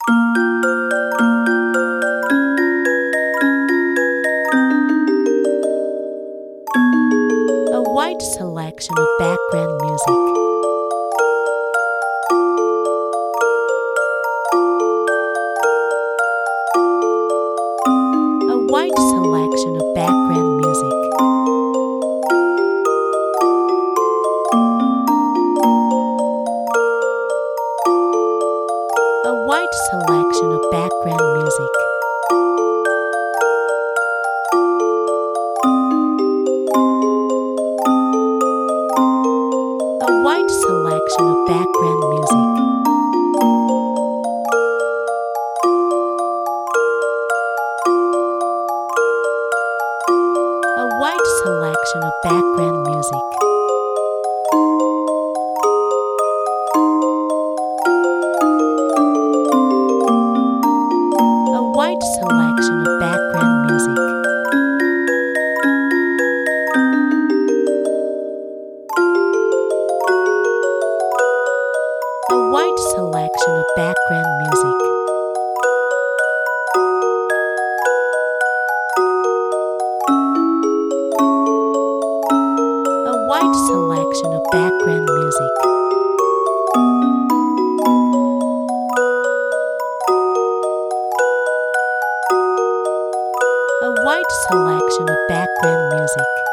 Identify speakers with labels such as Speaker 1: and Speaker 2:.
Speaker 1: A wide selection of background music. A wide selection of background music. A wide selection of background music. A wide selection of background music. A wide selection of background music. A wide selection of background music. A wide selection of background music. A wide selection of background music. A wide selection of background music.